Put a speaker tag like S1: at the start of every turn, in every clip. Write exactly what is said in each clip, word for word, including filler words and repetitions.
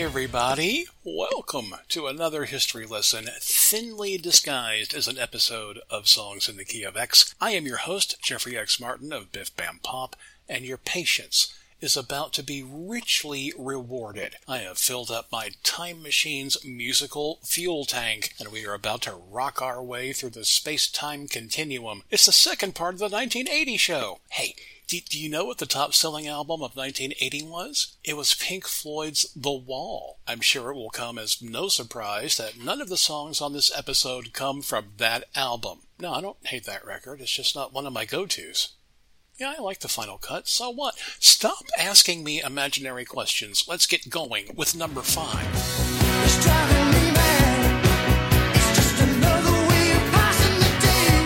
S1: everybody. Welcome to another history lesson, thinly disguised as an episode of Songs in the Key of X. I am your host, Jeffrey X. Martin of Biff Bam Pop, and your patience is about to be richly rewarded. I have filled up my time machine's musical fuel tank, and we are about to rock our way through the space-time continuum. It's the second part of the nineteen eighty show. Hey, do, do you know what the top-selling album of nineteen eighty was? It was Pink Floyd's The Wall. I'm sure it will come as no surprise that none of the songs on this episode come from that album. No, I don't hate that record. It's just not one of my go-tos. Yeah, I like the Final Cut. So what? Stop asking me imaginary questions. Let's get going with number five. It's driving me mad. It's just another way of passing the day.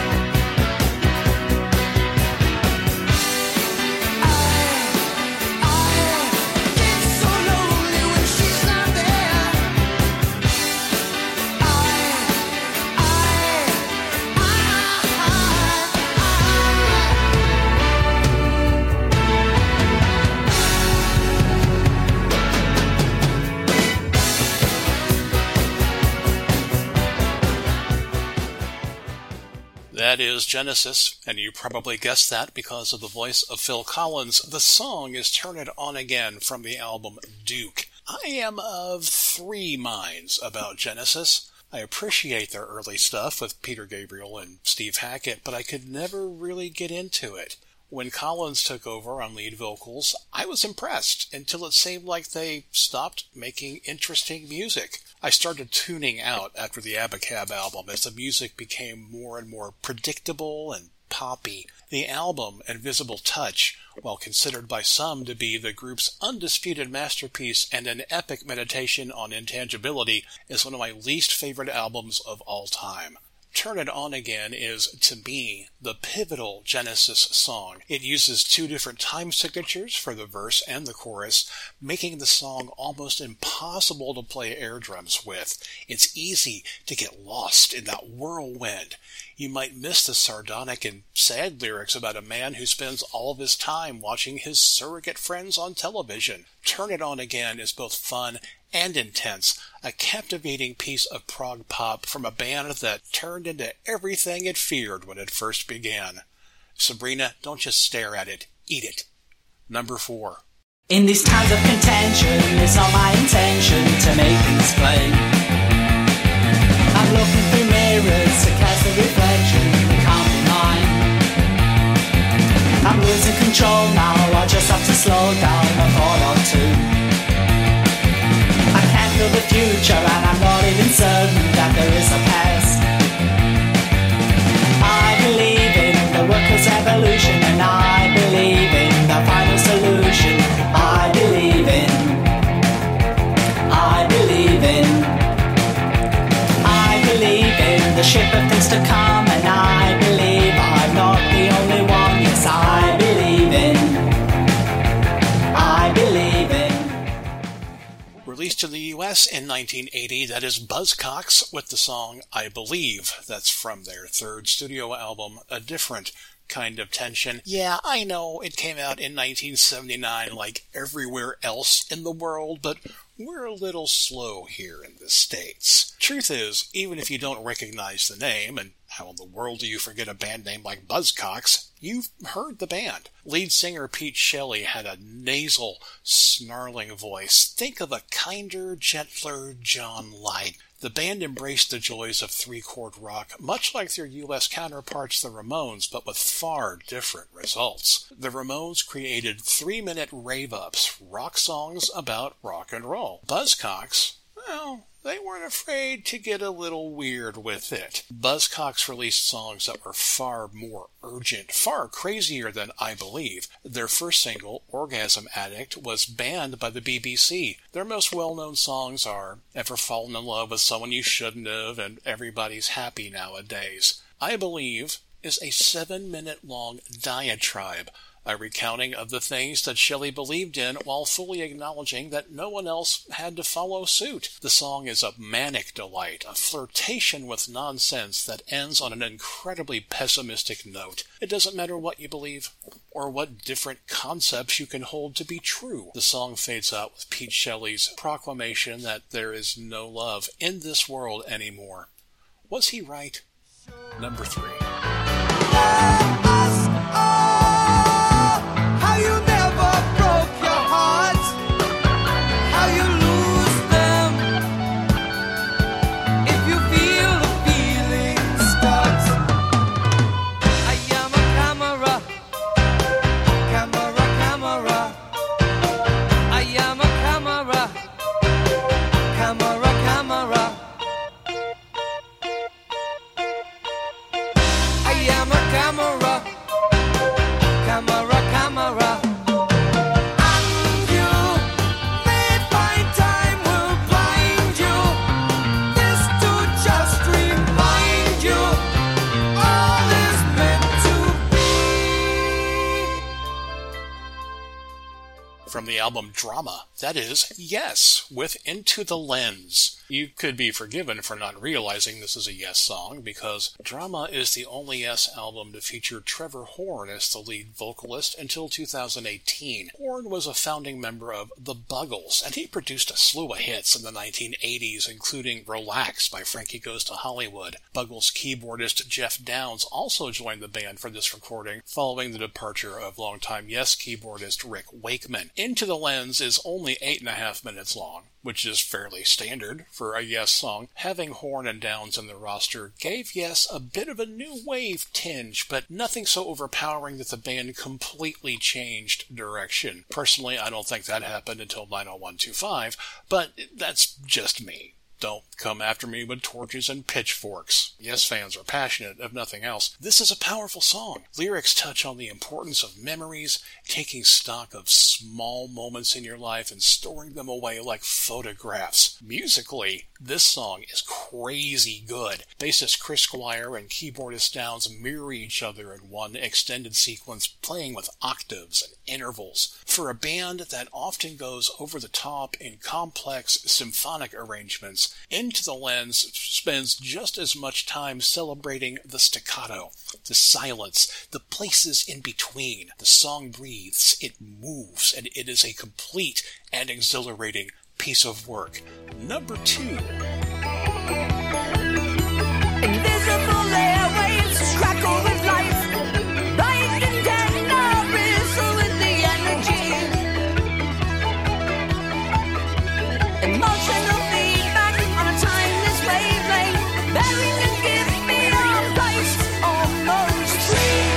S1: I, I get so lonely when she's not there. I, I, That is Genesis, and you probably guessed that because of the voice of Phil Collins. The song is Turn It On Again from the album Duke. I am of three minds about Genesis. I appreciate their early stuff with Peter Gabriel and Steve Hackett, but I could never really get into it. When Collins took over on lead vocals, I was impressed until it seemed like they stopped making interesting music. I started tuning out after the Abacab album as the music became more and more predictable and poppy. The album, Invisible Touch, while considered by some to be the group's undisputed masterpiece and an epic meditation on intangibility, is one of my least favorite albums of all time. Turn It On Again is, to me, the pivotal Genesis song. It uses two different time signatures for the verse and the chorus, making the song almost impossible to play air drums with. It's easy to get lost in that whirlwind. You might miss the sardonic and sad lyrics about a man who spends all of his time watching his surrogate friends on television. Turn It On Again is both fun and intense, a captivating piece of prog pop from a band that turned into everything it feared when it first began. Sabrina, don't just stare at it, eat it. Number four.
S2: In these times of contention, it's not my intention to make things plain. I'm looking through mirrors to cast a reflection that can't be mine. I'm losing control now, I just have to slow down a thought or two. I can't feel the future and I'm not even certain that there is a past. I believe in the workers' evolution and I believe in the final solution. I believe in, I believe in, I believe in the ship of things to come, and I believe I'm not the only one. Yes, I believe in, I believe in.
S1: Released in the U S in nineteen eighty, that is Buzzcocks with the song I Believe. That's from their third studio album, A Different Kind of Tension. Yeah, I know it came out in nineteen seventy-nine like everywhere else in the world, but we're a little slow here in the States. Truth is, even if you don't recognize the name, and how in the world do you forget a band name like Buzzcocks? You've heard the band. Lead singer Pete Shelley had a nasal, snarling voice. Think of a kinder, gentler John Lydon. The band embraced the joys of three-chord rock, much like their U S counterparts the Ramones, but with far different results. The Ramones created three-minute rave-ups, rock songs about rock and roll. Buzzcocks, well, they weren't afraid to get a little weird with it. Buzzcocks released songs that were far more urgent, far crazier than I Believe. Their first single, Orgasm Addict, was banned by the B B C. Their most well-known songs are Ever Fallen in Love with Someone You Shouldn't Have and Everybody's Happy Nowadays. I Believe is a seven-minute-long diatribe, a recounting of the things that Shelley believed in while fully acknowledging that no one else had to follow suit. The song is a manic delight, a flirtation with nonsense that ends on an incredibly pessimistic note. It doesn't matter what you believe, or what different concepts you can hold to be true. The song fades out with Pete Shelley's proclamation that there is no love in this world anymore. Was he right? Number three. From the album Drama, that is Yes, with Into the Lens. You could be forgiven for not realizing this is a Yes song, because Drama is the only Yes album to feature Trevor Horn as the lead vocalist until two thousand eighteen. Horn was a founding member of The Buggles, and he produced a slew of hits in the nineteen eighties, including Relax by Frankie Goes to Hollywood. Buggles keyboardist Jeff Downs also joined the band for this recording, following the departure of longtime Yes keyboardist Rick Wakeman. Into the Lens is only eight and a half minutes long, which is fairly standard for a Yes song. Having Horn and Downs in the roster gave Yes a bit of a new wave tinge, but nothing so overpowering that the band completely changed direction. Personally, I don't think that happened until nine oh one two five, but that's just me. Don't come after me with torches and pitchforks. Yes fans are passionate, if nothing else. This is a powerful song. Lyrics touch on the importance of memories, taking stock of small moments in your life and storing them away like photographs. Musically, this song is crazy good. Bassist Chris Squire and keyboardist Downs mirror each other in one extended sequence, playing with octaves and intervals. For a band that often goes over the top in complex symphonic arrangements, Into the Lens spends just as much time celebrating the staccato, the silence, the places in between. The song breathes, it moves, and it is a complete and exhilarating piece of work. Number two.
S3: Invisible airwaves crackle with life, bright and tender, bristle with the energy. Emotional feedback on a timeless wavelength, buried and give me a price almost free.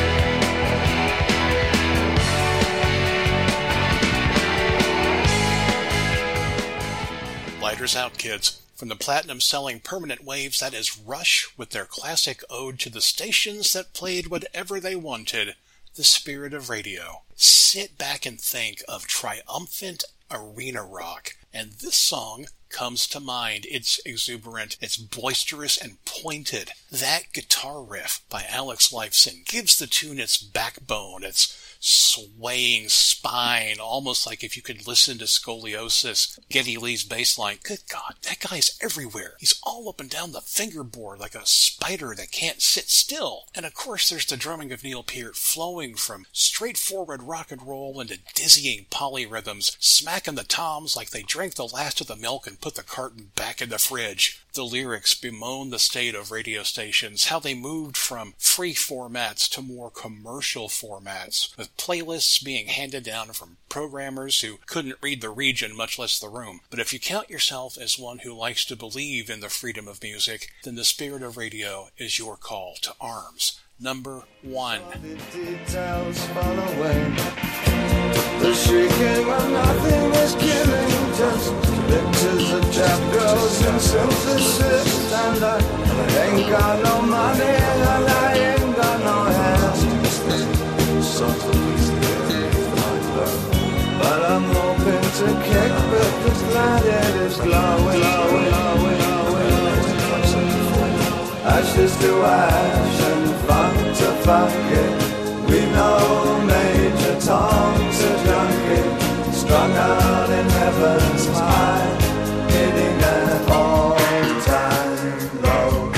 S1: Lighters out, kids. From the platinum-selling Permanent Waves, that is Rush with their classic ode to the stations that played whatever they wanted, The Spirit of Radio. Sit back and think of triumphant arena rock, and this song comes to mind. It's exuberant, it's boisterous and pointed. That guitar riff by Alex Lifeson gives the tune its backbone, its swaying spine, almost like if you could listen to Scoliosis. Geddy Lee's bass line, good God, that guy's everywhere. He's all up and down the fingerboard like a spider that can't sit still. And of course there's the drumming of Neil Peart, flowing from straightforward rock and roll into dizzying polyrhythms, smacking the toms like they drank the last of the milk and put the carton back in the fridge. The lyrics bemoan the state of radio stations, how they moved from free formats to more commercial formats, with playlists being handed down from programmers who couldn't read the region, much less the room. But if you count yourself as one who likes to believe in the freedom of music, then The Spirit of Radio is your call to arms. Number one.
S4: The details fall away. The shrieking of nothing is killing, just pictures of trap girls and synthesis. And I ain't got no money and I ain't got no hands. But I'm hoping to kick, but the planet is glowing, glowing, glowing, glowing. Ashes to ash and fun. to funk it. We know Major Tom's a junkie, strung out in heaven's high, hitting an all-time low.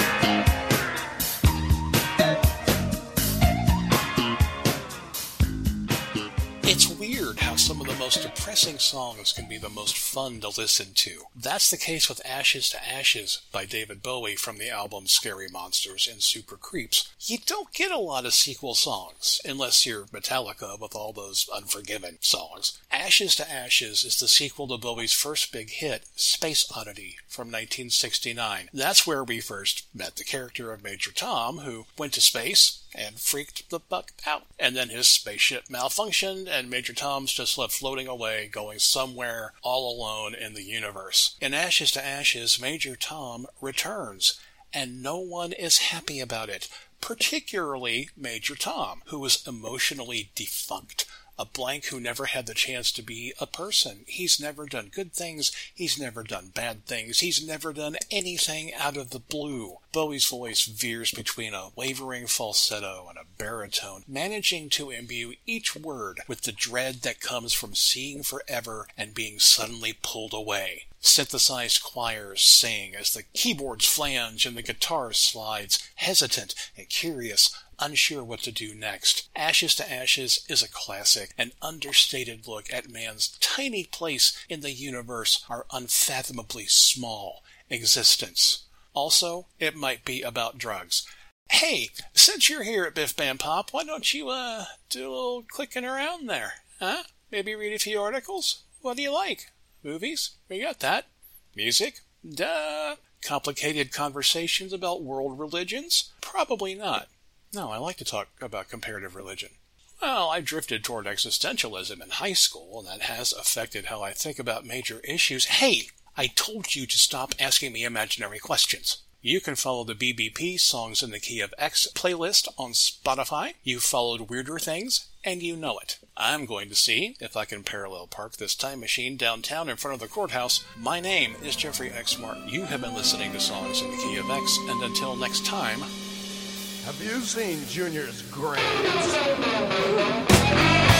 S1: It's weird how some of the most depressing songs can be the most fun to listen to. That's the case with Ashes to Ashes by David Bowie from the album Scary Monsters and Super Creeps. You don't get a lot of sequel songs, unless you're Metallica with all those Unforgiven songs. Ashes to Ashes is the sequel to Bowie's first big hit, Space Oddity, from nineteen sixty-nine. That's where we first met the character of Major Tom, who went to space and freaked the fuck out. And then his spaceship malfunctioned, and Major Tom's just left floating away, going somewhere all alone in the universe. In Ashes to Ashes, Major Tom returns, and no one is happy about it, particularly Major Tom, who is emotionally defunct. A blank who never had the chance to be a person. He's never done good things. He's never done bad things. He's never done anything out of the blue. Bowie's voice veers between a wavering falsetto and a baritone, managing to imbue each word with the dread that comes from seeing forever and being suddenly pulled away. Synthesized choirs sing as the keyboards flange and the guitar slides, hesitant and curious, unsure what to do next. Ashes to Ashes is a classic, an understated look at man's tiny place in the universe, our unfathomably small existence. Also, it might be about drugs. Hey, since you're here at Biff Bam Pop, why don't you, uh, do a little clicking around there? Huh? Maybe read a few articles? What do you like? Movies? We got that. Music? Duh. Complicated conversations about world religions? Probably not. No, I like to talk about comparative religion. Well, I drifted toward existentialism in high school, and that has affected how I think about major issues. Hey, I told you to stop asking me imaginary questions. You can follow the B B P Songs in the Key of X playlist on Spotify. You've followed Weirder Things, and you know it. I'm going to see if I can parallel park this time machine downtown in front of the courthouse. My name is Jeffrey X. Martin. You have been listening to Songs in the Key of X, and until next time...
S5: Have you seen Junior's grades?